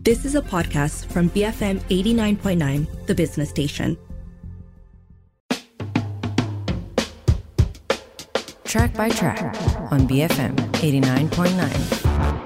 This is a podcast from BFM 89.9, the business station. Track by Track on BFM 89.9.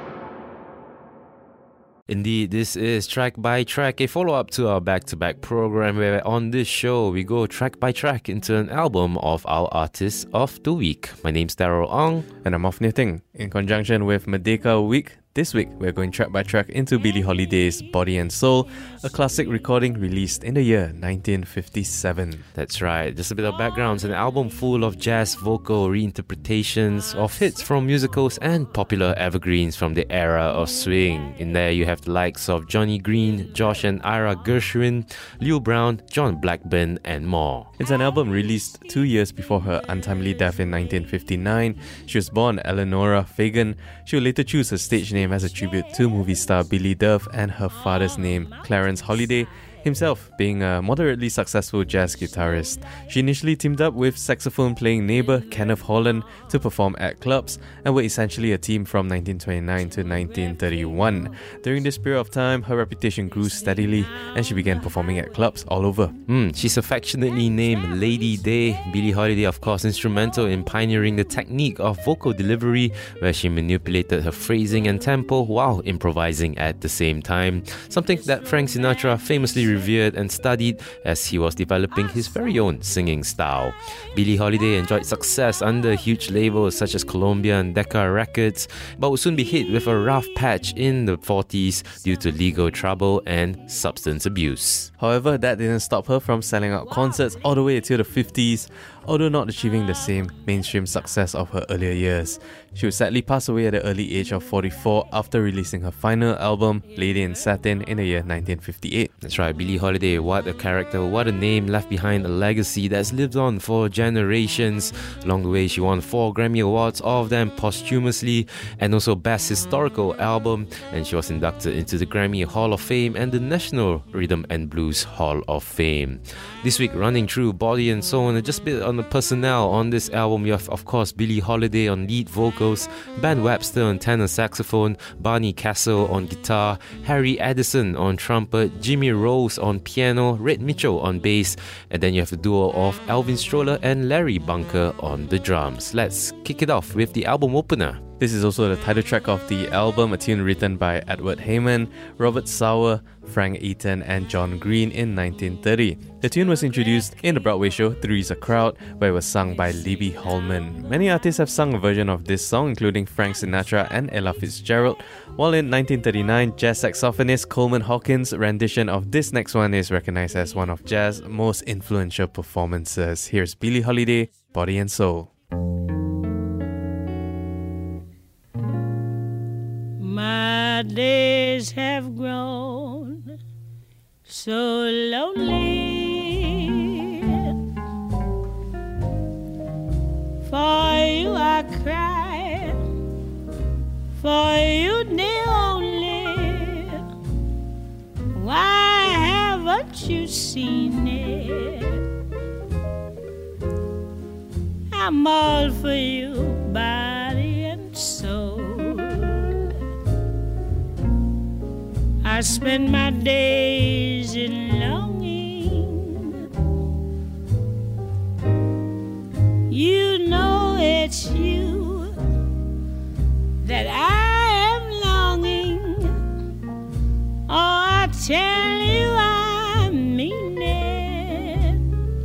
Indeed, this is Track by Track, a follow-up to our back-to-back program where on this show we go track by track into an album of our artists of the week. My name's Daryl Ong. And I'm Off Knitting. In conjunction with Merdeka Week, this week we're going track by track into Billie Holiday's Body and Soul, a classic recording released in the year 1957. That's right, just a bit of background. It's an album full of jazz vocal reinterpretations of hits from musicals and popular evergreens from the era of swing. In there you have the likes of Johnny Green, Josh and Ira Gershwin, Lou Brown, John Blackburn and more. It's an album released 2 years before her untimely death in 1959. She was born Eleonora Fagan. She would later choose her stage name as a tribute to movie star Billy Dove and her father's name, Clarence Holiday, himself being a moderately successful jazz guitarist. She initially teamed up with saxophone-playing neighbour Kenneth Holland to perform at clubs and were essentially a team from 1929 to 1931. During this period of time, her reputation grew steadily and she began performing at clubs all over. She's affectionately named Lady Day. Billie Holiday, of course, instrumental in pioneering the technique of vocal delivery, where she manipulated her phrasing and tempo while improvising at the same time. Something that Frank Sinatra famously revered and studied as he was developing his very own singing style. Billie Holiday enjoyed success under huge labels such as Columbia and Decca Records, but would soon be hit with a rough patch in the 40s due to legal trouble and substance abuse. However, that didn't stop her from selling out concerts all the way till the 50s, although not achieving the same mainstream success of her earlier years. She would sadly pass away at the early age of 44 after releasing her final album, Lady in Satin, in the year 1958. That's right, Billie Holiday, what a character, what a name, left behind a legacy that's lived on for generations. Along the way, she won 4 Grammy Awards, all of them posthumously, and also Best Historical Album, and she was inducted into the Grammy Hall of Fame and the National Rhythm and Blues Hall of Fame. This week, running through Body and Soul, and just a bit on the personnel on this album, you have, of course, Billie Holiday on lead vocals, Ben Webster on tenor saxophone, Barney Castle on guitar, Harry Addison on trumpet, Jimmy Rose on piano, Red Mitchell on bass, and then you have the duo of Alvin Stroller and Larry Bunker on the drums. Let's kick it off with the album opener. This is also the title track of the album, a tune written by Edward Heyman, Robert Sauer, Frank Eaton and John Green in 1930. The tune was introduced in the Broadway show Three's a Crowd, where it was sung by Libby Holman. Many artists have sung a version of this song, including Frank Sinatra and Ella Fitzgerald, while in 1939, jazz saxophonist Coleman Hawkins' rendition of this next one is recognized as one of jazz's most influential performances. Here's Billie Holiday, Body and Soul. My days have grown so lonely. For you I cry, for you the only. Why haven't you seen it? I'm all for you, body and soul. I spend my days in longing. You know it's you that I am longing. Oh, I tell you I mean it.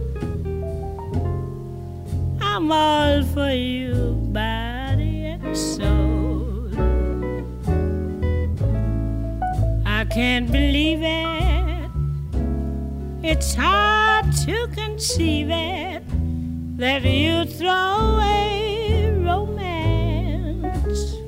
I'm all for you, body and soul. I can't believe it. It's hard to conceive it that you throw away romance.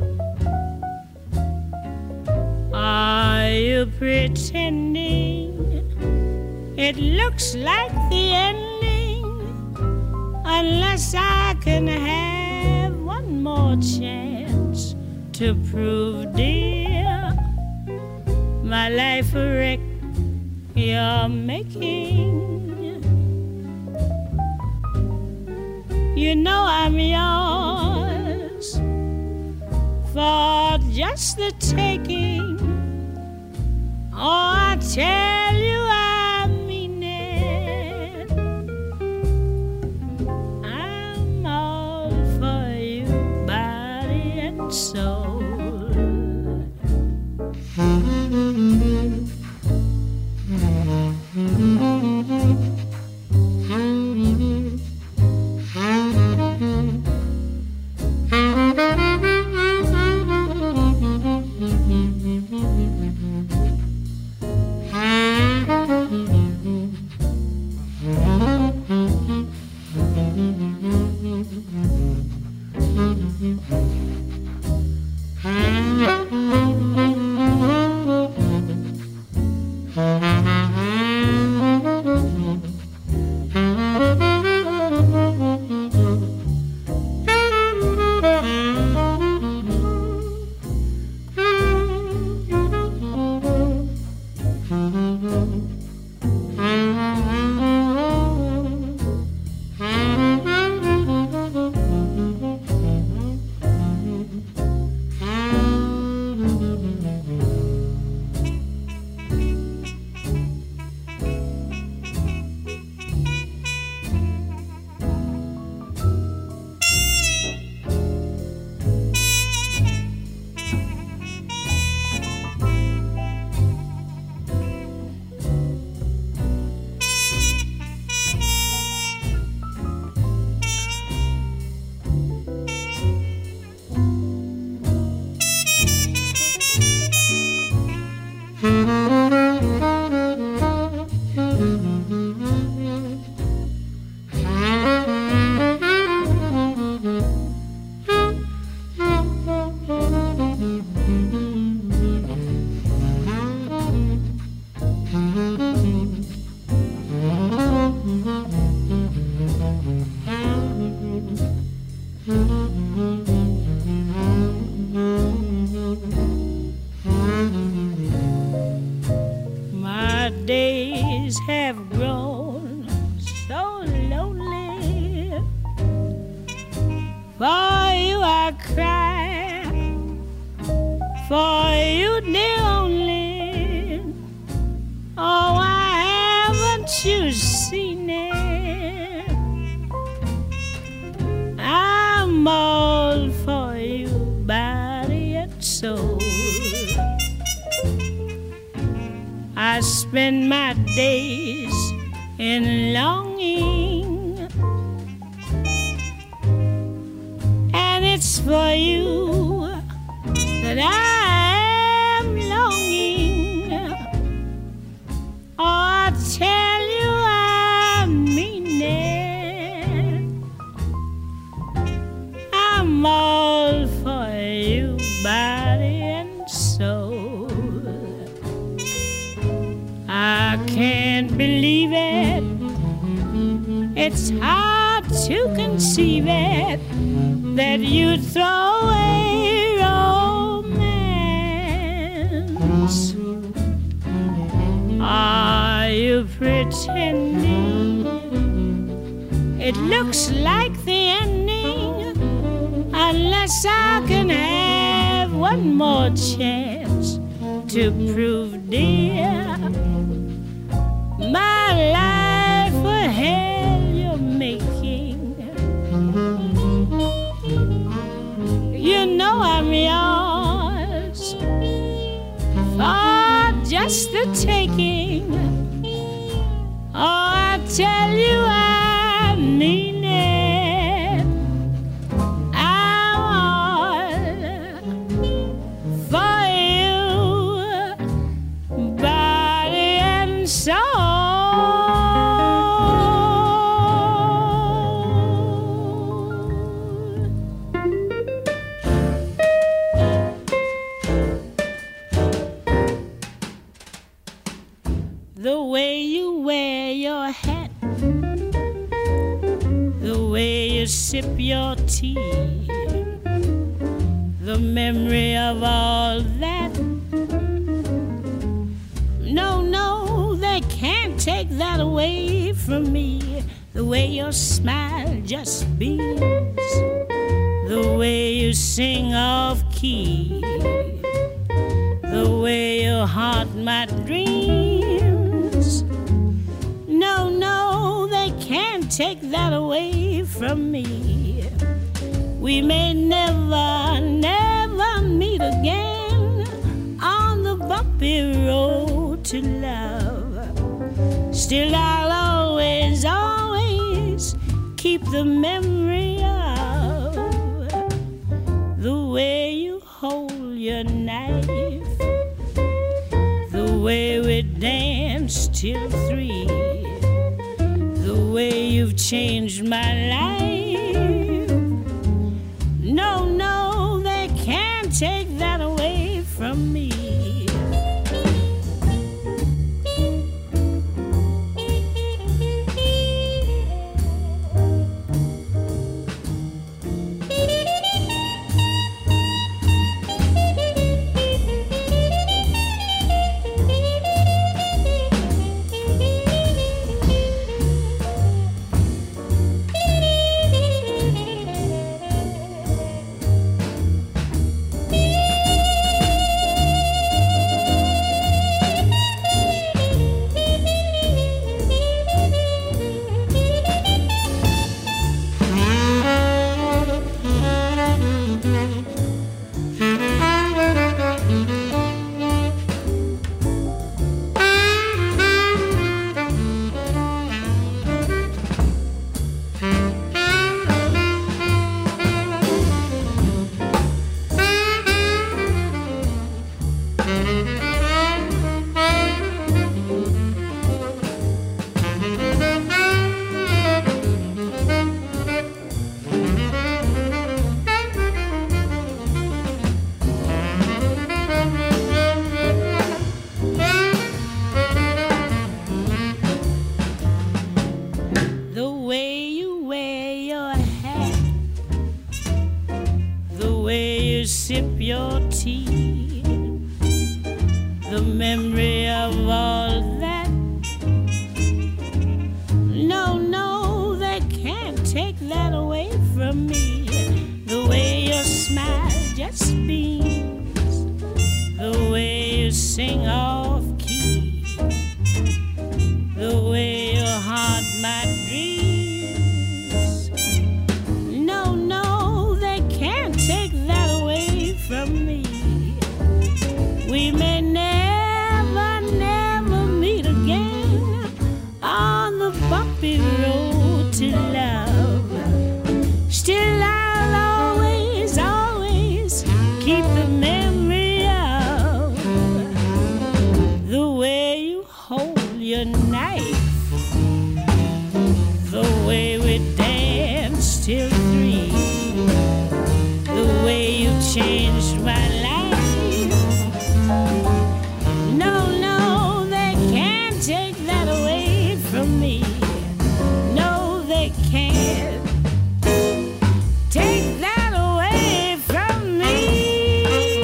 Are you pretending it looks like the ending? Unless I can have one more chance to prove, dear, my life a wreck you're making. You know I'm yours for just the taking. tell you I mean it. I'm all for you, body and soul. My days have grown so lonely. For you I cry, for you dear only. Oh, why haven't you seen it? I'm all for you, body and soul. I spend my days in longing, and it's for you that I am longing. Oh, I tell you I mean it. I'm all for you, body and soul. I can't believe it. It's hard to conceive it that you throw away romance. Are you pretending? It looks like the ending, unless I can have one more chance to prove, dear, my life a hell you're making. You know I'm yours for just the taking. Oh, I tell you I mean it. I'm all for you, body and soul. The way you wear your hat, the way you sip your tea, the memory of all that. No, no, they can't take that away from me. The way your smile just beams, the way you sing off key, the way you haunt my dreams. No, no, they can't take that away from me. We may never, never meet again on the bumpy road to love. Still, I'll always, always keep the memory of the way you hold your knife, the way we danced till 3, the way you've changed my life. No, no, they can't take that away from me. Sip your tea, the memory of all that. No, no, they can't take that away from me. The way your smile just beams, the way you sing off key, the way you haunt my dreams. No, no, they can't take that away from me. We may never, never meet again on the bumpy road to love. Still, I'll always, always keep the memory of the way you hold your knife, the way we danced till 3, the way you changed my life. No, no, they can't take that away from me. No, they can't take that away from me.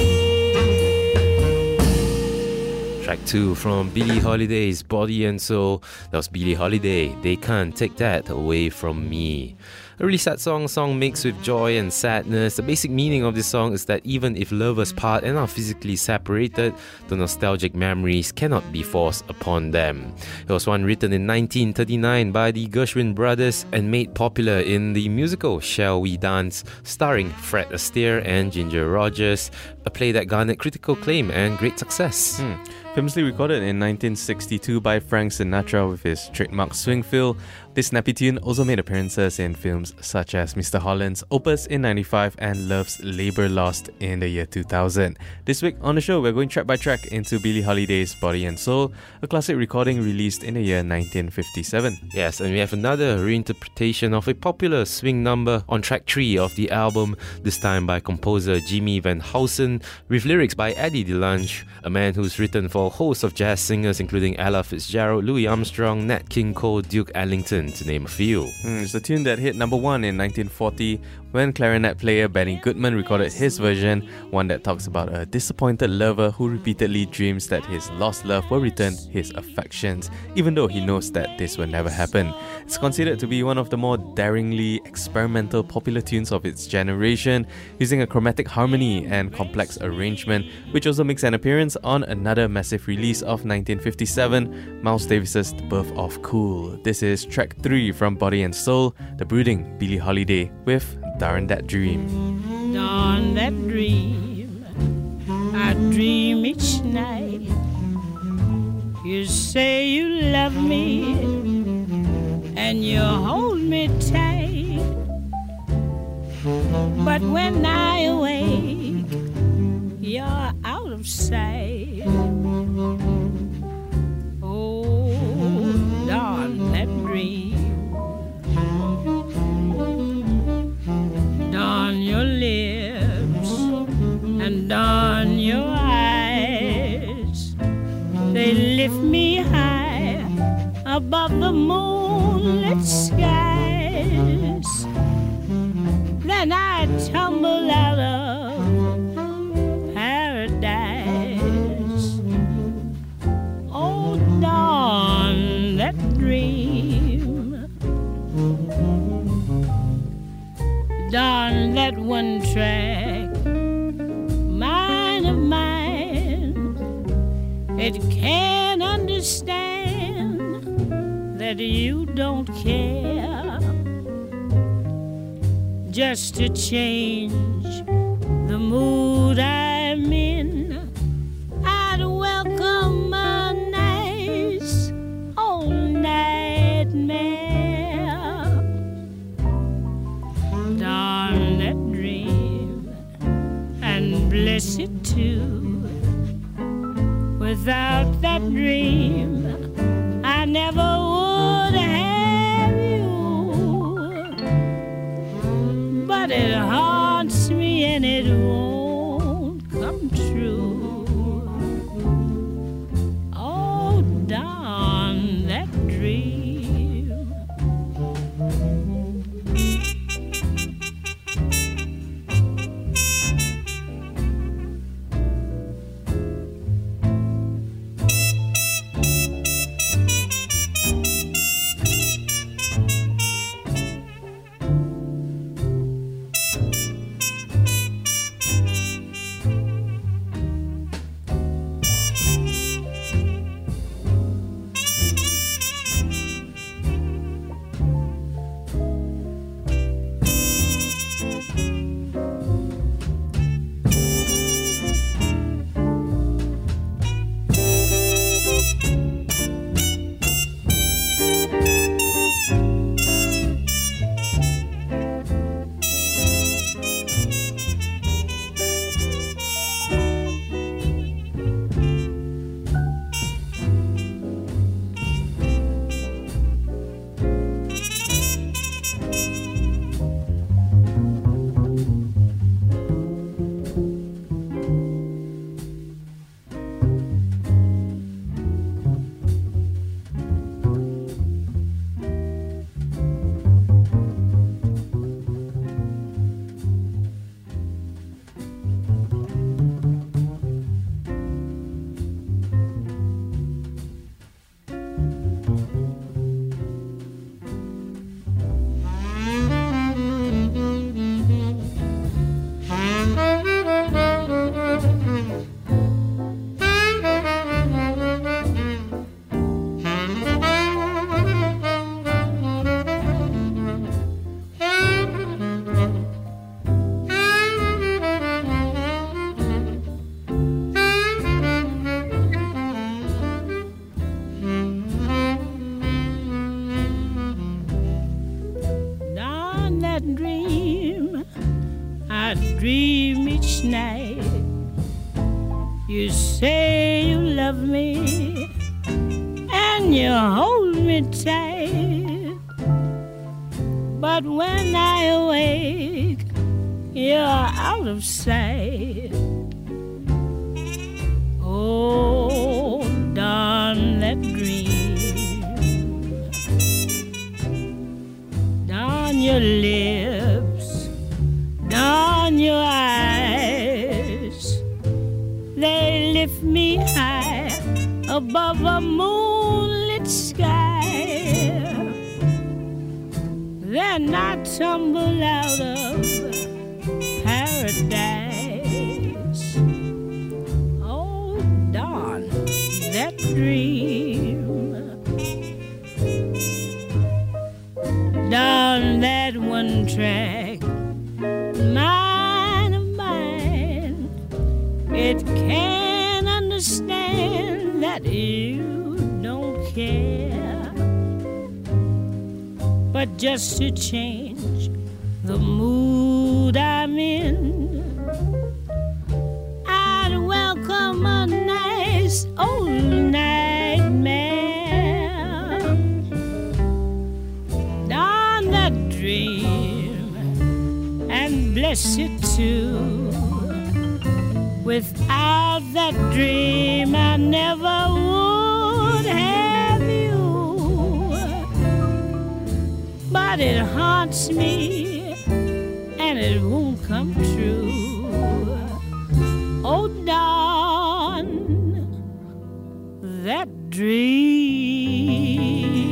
Track 2 from Billie Holiday's Body and Soul. That was Billie Holiday. They can't take that away from me. A really sad song mixed with joy and sadness. The basic meaning of this song is that even if lovers part and are physically separated, the nostalgic memories cannot be forced upon them. It was one written in 1939 by the Gershwin brothers and made popular in the musical Shall We Dance, starring Fred Astaire and Ginger Rogers, a play that garnered critical acclaim and great success. Famously recorded in 1962 by Frank Sinatra with his trademark swing feel, this snappy tune also made appearances in films such as Mr. Holland's Opus in 95 and Love's Labour Lost in the year 2000. This week on the show, we're going track by track into Billie Holiday's Body and Soul, a classic recording released in the year 1957. Yes, and we have another reinterpretation of a popular swing number on track 3 of the album, this time by composer Jimmy Van Heusen, with lyrics by Eddie DeLange, a man who's written for a host of jazz singers including Ella Fitzgerald, Louis Armstrong, Nat King Cole, Duke Ellington, to name a few. It's a tune that hit number 1 in 1940 when clarinet player Benny Goodman recorded his version, one that talks about a disappointed lover who repeatedly dreams that his lost love will return his affections, even though he knows that this will never happen. It's considered to be one of the more daringly experimental popular tunes of its generation, using a chromatic harmony and complex arrangement, which also makes an appearance on another massive release of 1957, Miles Davis's The Birth of Cool. This is track 3 from Body and Soul, The Brooding, Billie Holiday, with Darn That Dream. Darn that dream, I dream each night. You say you love me, and you hold me tight. But when I awake, you're out of sight. Oh, darn that dream. Darn your lips and darn your eyes. They lift me high above the moonlit skies. Then I tumble out of paradise. Oh, darn that dream. Darn that one track mind of mine. It can't understand that you don't care. Just to change the mood I'm in, I'd welcome a nice old nightmare. Darn that dream, and bless it too. Without that dream, I never would have you. But it haunts me and it won't come true. Oh, darn that dream. Dream each night. You say you love me and you hold me tight. But when I awake, you're out of sight. Oh, darn that dream. Darn your lips above a moonlit sky. Then I tumble out of paradise. Oh, darn that dream. Darn that one track mind of mine. It can't understand that you don't care. But just to change the mood I'm in, I'd welcome a nice old nightmare. Darn that dream, and bless it too. Without that dream, I never would have you. But it haunts me, and it won't come true. Oh, darn that dream.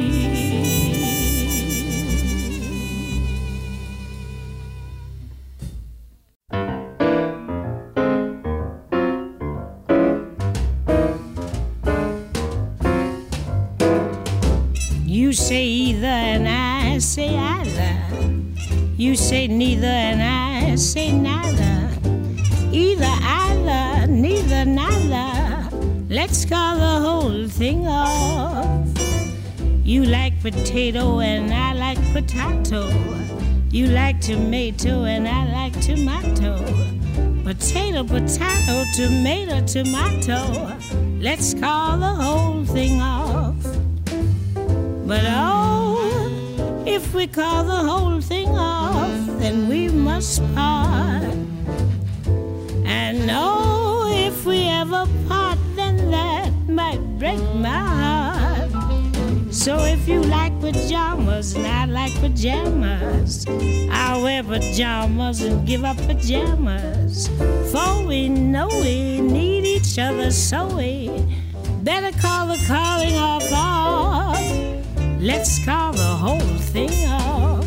You say either and I say either. You say neither and I say neither. Either, either, neither, neither. Let's call the whole thing off. You like potato and I like potato. You like tomato and I like tomato. Potato, potato, tomato, tomato. Let's call the whole thing off. But oh, if we call the whole thing off, then we must part. And oh, if we ever part, then that might break my heart. So if you like pajamas and I like pajamas, I'll wear pajamas and give up pajamas. For we know we need each other, so we better call the calling off. Let's call the whole thing off.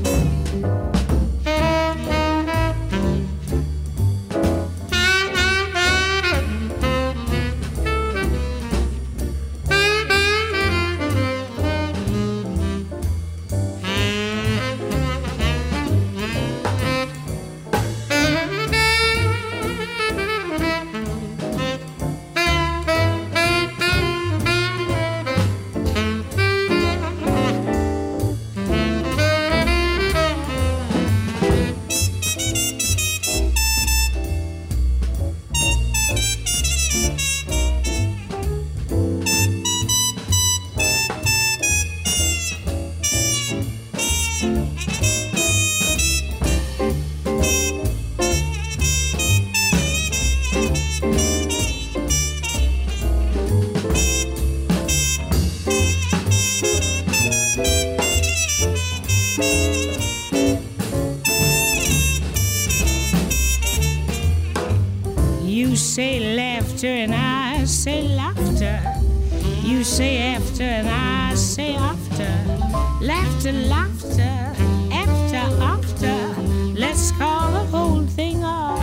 You say laughter and I say laughter. You say after and I say after. Laughter, laughter, after, after. Let's call the whole thing off.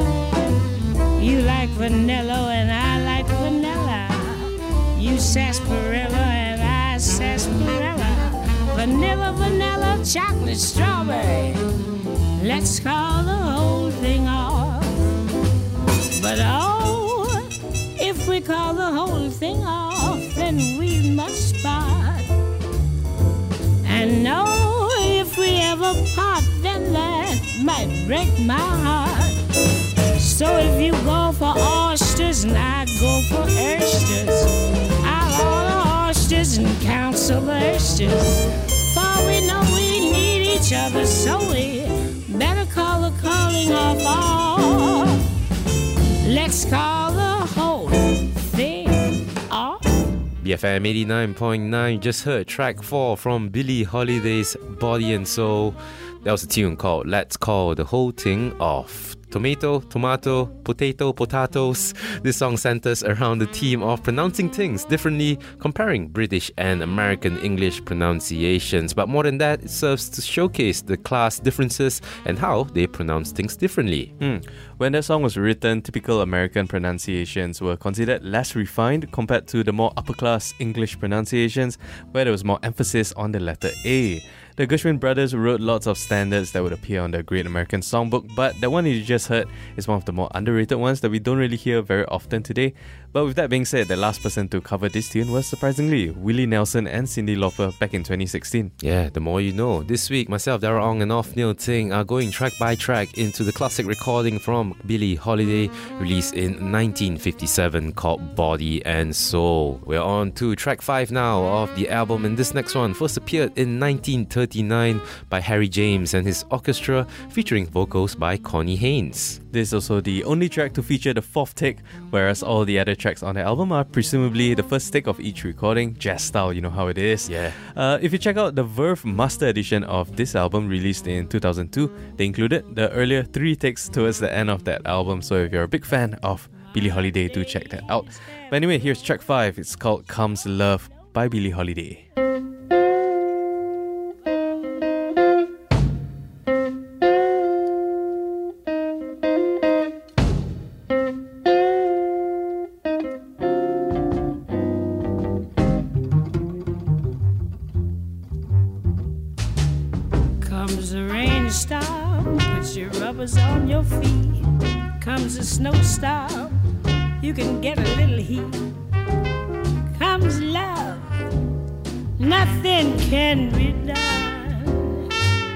You like vanilla and I like vanilla. You sarsaparilla and I sarsaparilla. Vanilla, vanilla, chocolate, strawberry. Let's call the whole thing off. But oh, if we call the whole thing off, then we must part. And no, if we ever part, then that might break my heart. So if you go for oysters and I go for oysters, I'll order oysters and counsel the oysters. For we know we need each other, so we better call the calling off. Let's call the whole thing off. BFM 89.9 just heard track 4 from Billie Holiday's Body and Soul. That was a tune called Let's Call the Whole Thing Off. tomato, tomato, potato, potatoes. This song centers around the theme of pronouncing things differently, comparing British and American English pronunciations. But more than that, it serves to showcase the class differences and how they pronounce things differently. When that song was written, typical American pronunciations were considered less refined compared to the more upper-class English pronunciations, where there was more emphasis on the letter A. The Gershwin brothers wrote lots of standards that would appear on the Great American Songbook, but the one you just heard is one of the more underrated ones that we don't really hear very often today. But with that being said, the last person to cover this tune was, surprisingly, Willie Nelson and Cyndi Lauper back in 2016. Yeah, the more you know. This week, myself, Darrell Ong and Off Neil Ting are going track by track into the classic recording from Billie Holiday, released in 1957, called Body and Soul. We're on to track 5 now of the album, and this next one first appeared in 1939 by Harry James and his orchestra, featuring vocals by Connie Haynes. This is also the only track to feature the fourth take, whereas all the other tracks on the album are presumably the first take of each recording, jazz style, you know how it is. Yeah. If you check out the Verve Master Edition of this album, released in 2002, they included the earlier 3 takes towards the end of that album, so if you're a big fan of Billie Holiday, do check that out. But anyway, here's track 5, it's called Comes Love by Billie Holiday. Comes a rainstorm, put your rubbers on your feet. Comes a snowstorm, you can get a little heat. Comes love, nothing can be done.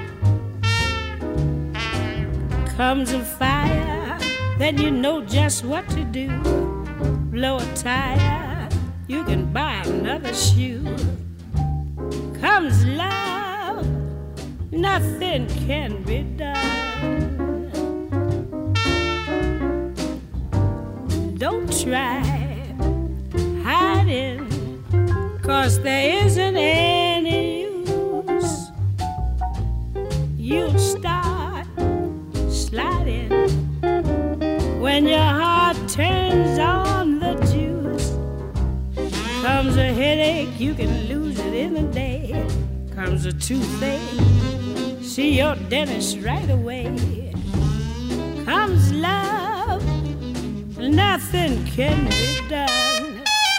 Comes a fire, then you know just what to do. Blow a tire, you can buy another shoe. Comes love, nothing can be done. Don't try hiding, 'cause there isn't any use. You'll start sliding when your heart turns on the juice. Comes a headache, you can lose it in a day. Comes a toothache, see your dentist right away. Comes love, nothing can be done.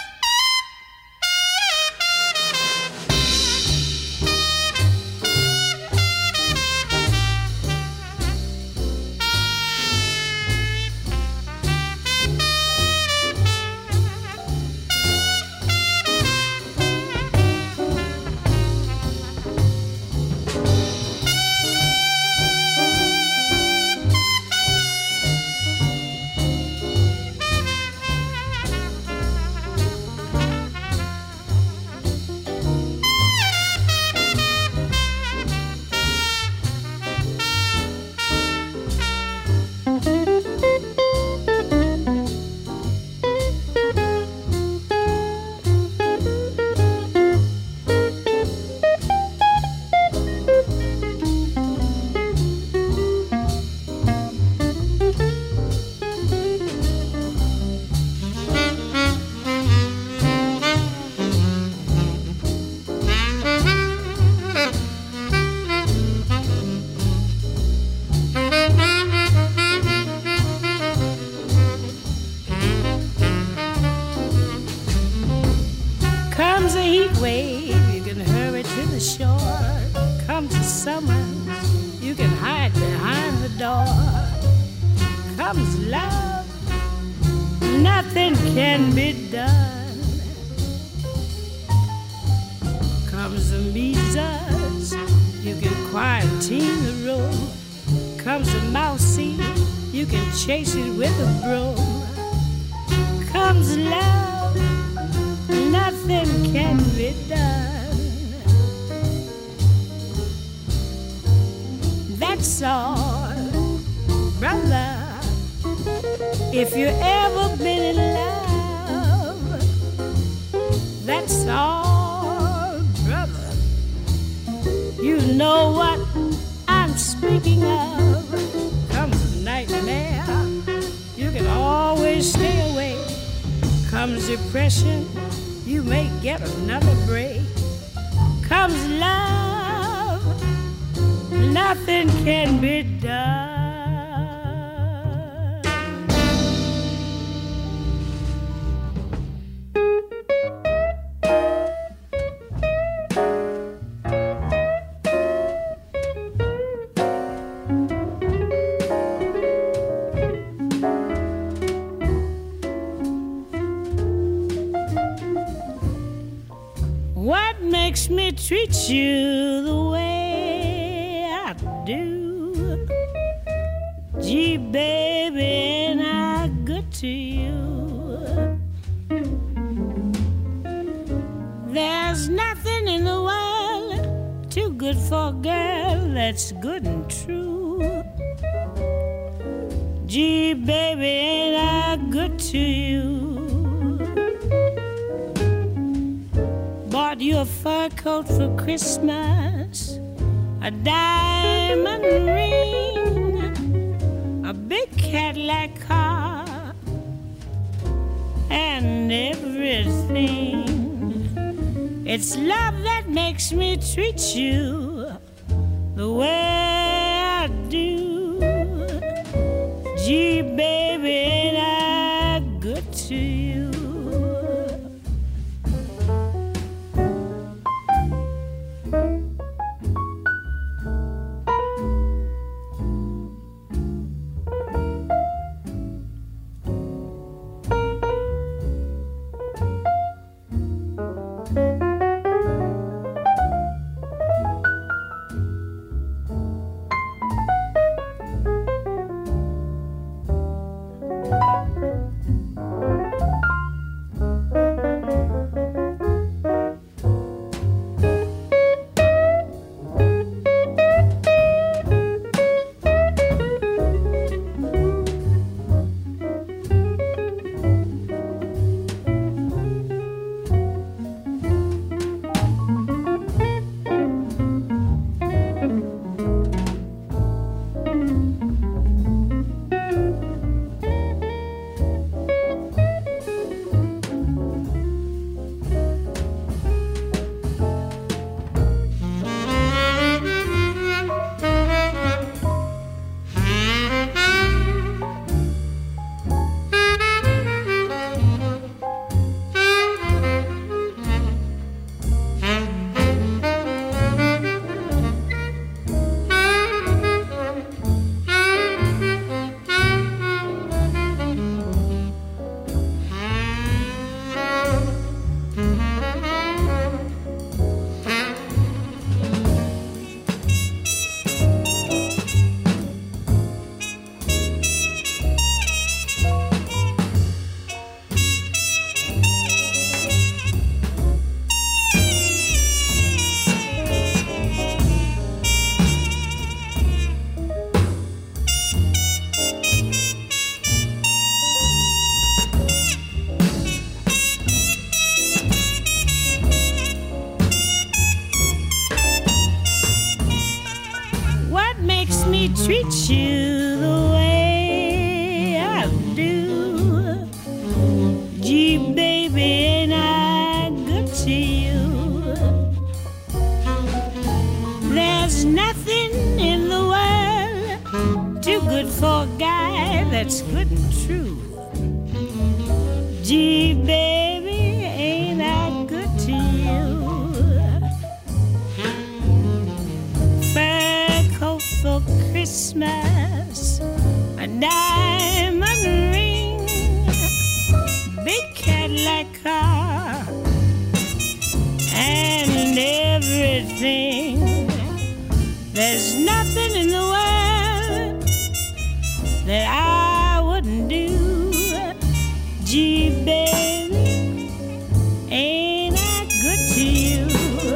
Comes a heat wave, you can hurry to the shore. Comes a summer, you can hide behind the door. Comes love, nothing can be done. Comes the measles, you can quarantine the room. Comes the mousey, you can chase it with a broom. Comes love, nothing can be done. That's all, brother. If you ever been in love, that's all, brother. You know what I'm speaking of. Comes a nightmare, Comes depression, you may get another break. Comes love, nothing can be done. What makes me treat you the way I do? Gee, baby, ain't I good to you? There's nothing in the world too good for a girl that's good and true. Gee, baby, ain't I good to you? Bought you a fur coat for Christmas, a diamond ring, a big Cadillac car, and everything. It's love that makes me treat you the way I do. Gee, baby, ain't I good to you? Treat you the way I do. Gee, baby, ain't I good to you? There's nothing in the world too good for a guy that's good and true. Gee, baby, ain't I good to you? Fur coat for Christmas, a diamond ring, big Cadillac car, and everything. There's nothing in the world that I wouldn't do. Gee, baby, ain't I good to you?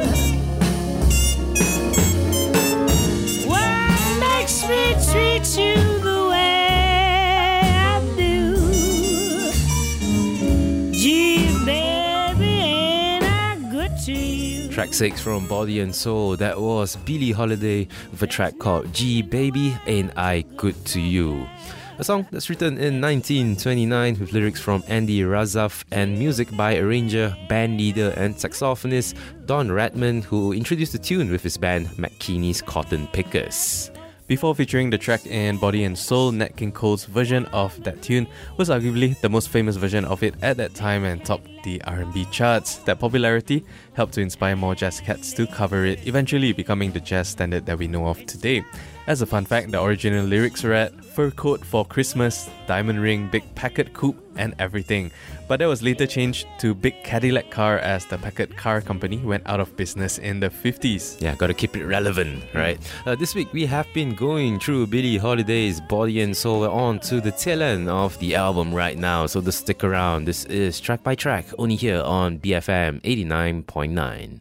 Me treat you the way I do. Gee, baby, ain't I good to you? Track 6 from Body and Soul, that was Billie Holiday with a track called Gee Baby, Ain't I Good to You. a song that's written in 1929 with lyrics from Andy Razaf and music by arranger, band leader and saxophonist Don Redman, who introduced the tune with his band McKinney's Cotton Pickers. Before featuring the track in Body and Soul, Nat King Cole's version of that tune was arguably the most famous version of it at that time and topped the R&B charts. That popularity helped to inspire more jazz cats to cover it, eventually becoming the jazz standard that we know of today. As a fun fact, the original lyrics read, "Fur coat for Christmas, diamond ring, big Packard coupe and everything." But that was later changed to Big Cadillac car as the Packard Car Company went out of business in the 50s. Yeah, gotta keep it relevant, right? This week we have been going through Billie Holiday's Body and Soul. We're on to the tail end of the album right now, so just stick around. This is Track by Track, only here on BFM 89.9.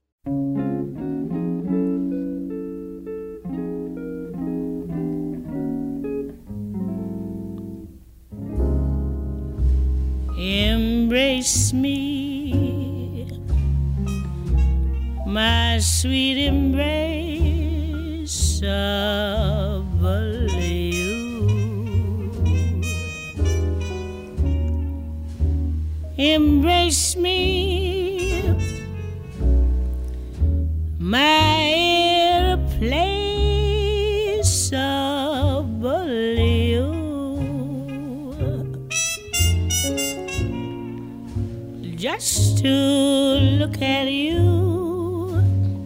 Embrace me, my sweet embrace of you. Embrace me, my irreplaceable you. Just to look at you,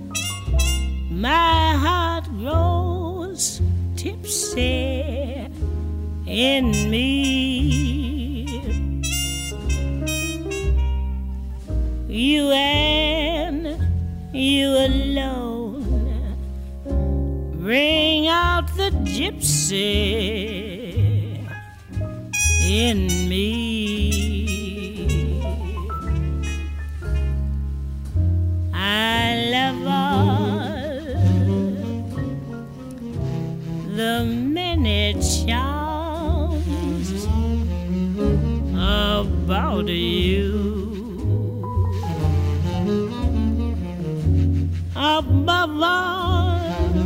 my heart grows tipsy in me. You and you alone bring out the gypsy in me. I love all the many charms about you. Above all,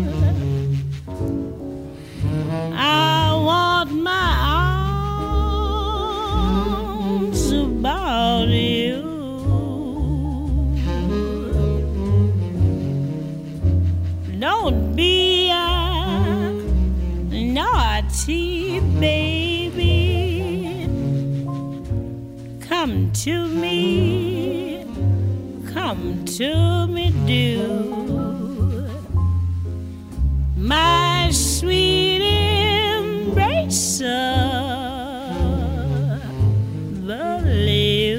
I want my arms about you. Don't be a naughty baby. Come to me, do. My sweet embrace of you.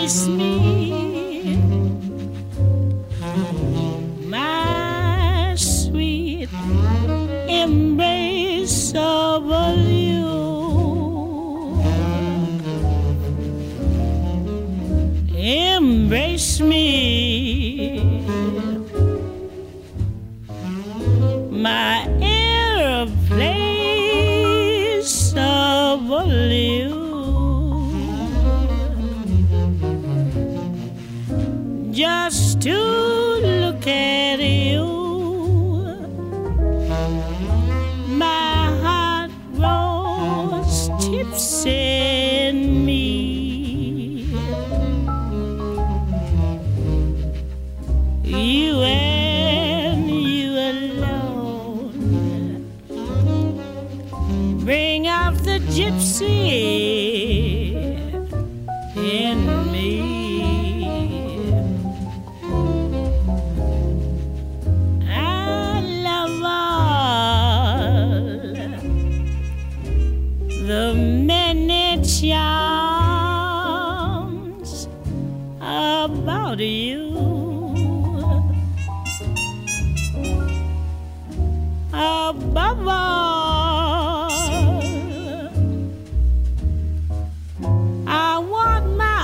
embrace me, my sweet embrace of you. Embrace me, my airplanes of you. Just to look at you, my heart grows tipsy in me. You and you alone bring out the gypsy in me. I love all the many charms about you. Above all, I want my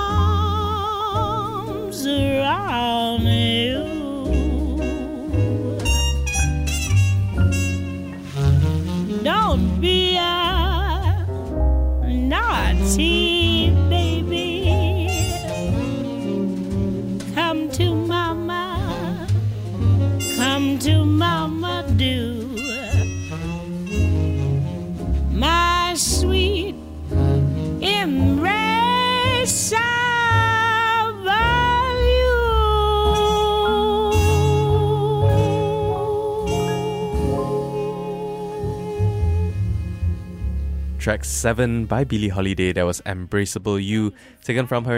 arms around you. Don't be a naughty baby. Come to mama, come to mama, do. My sweet embrace of you. Track 7 by Billie Holiday, that was Embraceable You, taken from her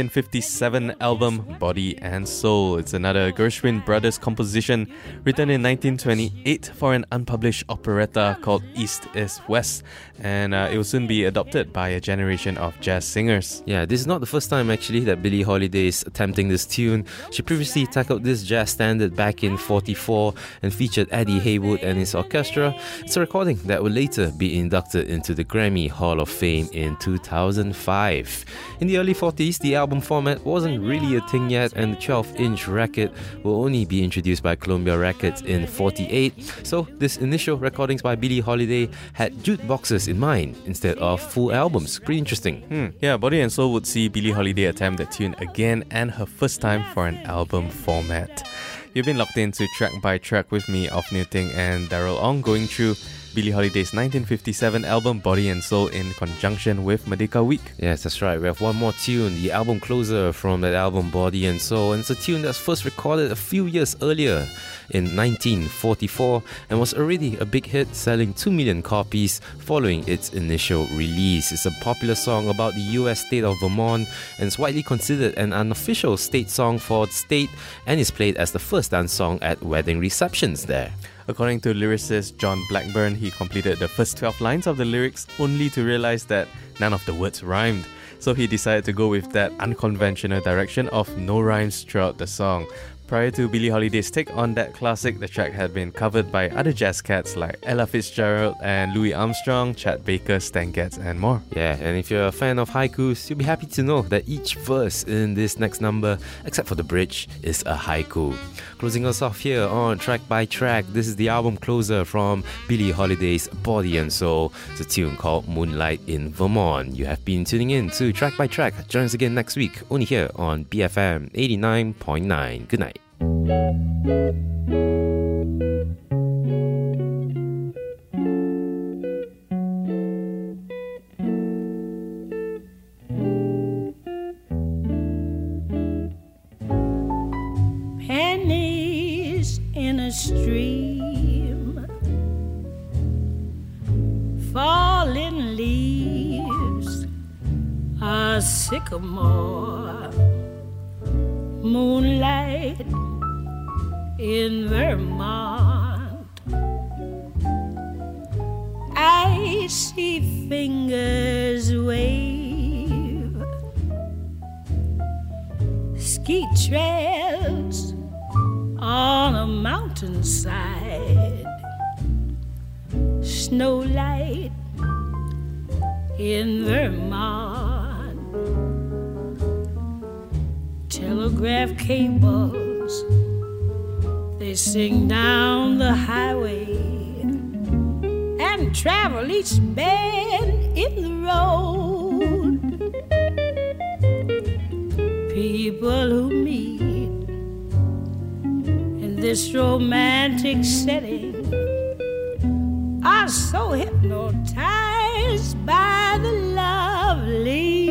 1957 album Body and Soul. It's another Gershwin Brothers composition written in 1928 for an unpublished operetta called East is West, and it will soon be adopted by a generation of jazz singers. Yeah, this is not the first time actually that Billie Holiday is attempting this tune. She previously tackled this jazz standard back in '44 and featured Eddie Haywood and his orchestra. It's a recording that will later be inducted into the Grammy Hall of Fame in 2005. In the early 40s, the album format wasn't really a thing yet, and the 12-inch record will only be introduced by Columbia Records in '48. So this initial recordings by Billie Holiday had jukeboxes in mind instead of full albums. Pretty interesting. Yeah, Body and Soul would see Billie Holiday attempt that tune again, and her first time for an album format. You've been locked into Track by Track with me, Off Newting, and Daryl Ong, going through Billie Holiday's 1957 album Body and Soul in conjunction with Merdeka Week. Yes, that's right. We have one more tune, the album closer from that album Body and Soul, and it's a tune that's first recorded a few years earlier in 1944 and was already a big hit, selling 2 million copies following its initial release. It's a popular song about the US state of Vermont, and it's widely considered an unofficial state song for the state, and is played as the first dance song at wedding receptions there. According to lyricist John Blackburn, he completed the first 12 lines of the lyrics only to realize that none of the words rhymed. So he decided to go with that unconventional direction of no rhymes throughout the song. Prior to Billie Holiday's take on that classic, the track had been covered by other jazz cats like Ella Fitzgerald and Louis Armstrong, Chet Baker, Stan Getz, and more. Yeah, and if you're a fan of haikus, you'll be happy to know that each verse in this next number, except for the bridge, is a haiku. Closing us off here on Track by Track, this is the album closer from Billie Holiday's Body and Soul. It's a tune called Moonlight in Vermont. You have been tuning in to Track by Track. Join us again next week, only here on BFM 89.9. Good night. Pennies in a stream, falling leaves, a sycamore, moonlight in Vermont. I see fingers wave trails on a mountainside, snowlight in Vermont, telegraph cables, they sing down the highway and travel each bend in the road. People who meet in this romantic setting are so hypnotized by the lovely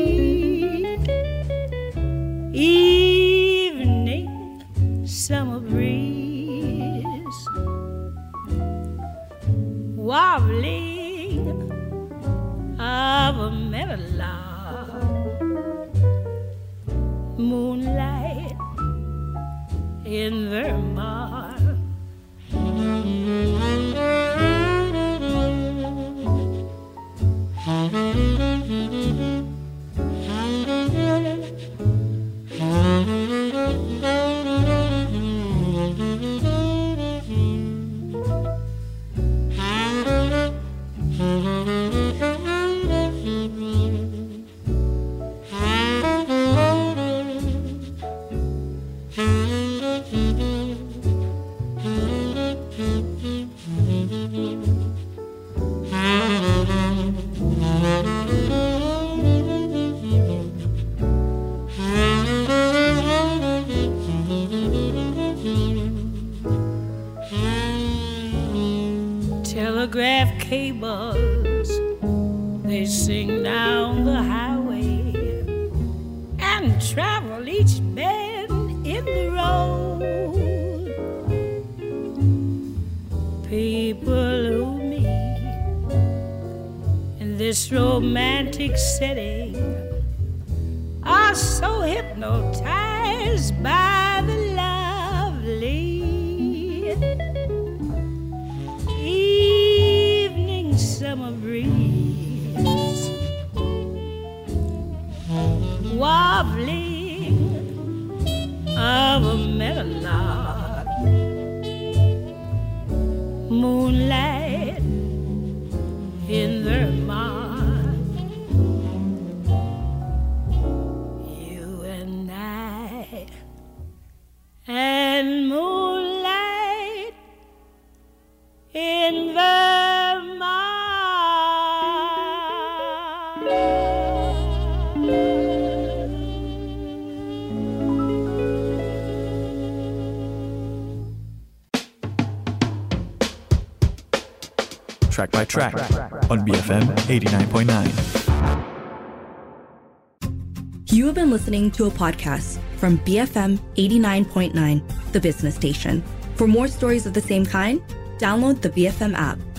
evening summer breeze, warbling of a meadowlark, moonlight in Vermont. Telegraph cables, they sing down the highway and travel each bend in the road. People who meet in this romantic setting are so hypnotized by the lovely evening summer breeze, warbling of a meadowlark, moonlight in Vermont. You and I and moonlight in Vermont. Track by Track on BFM 89.9. You have been listening to a podcast from BFM 89.9, the business station. For more stories of the same kind, download the BFM app.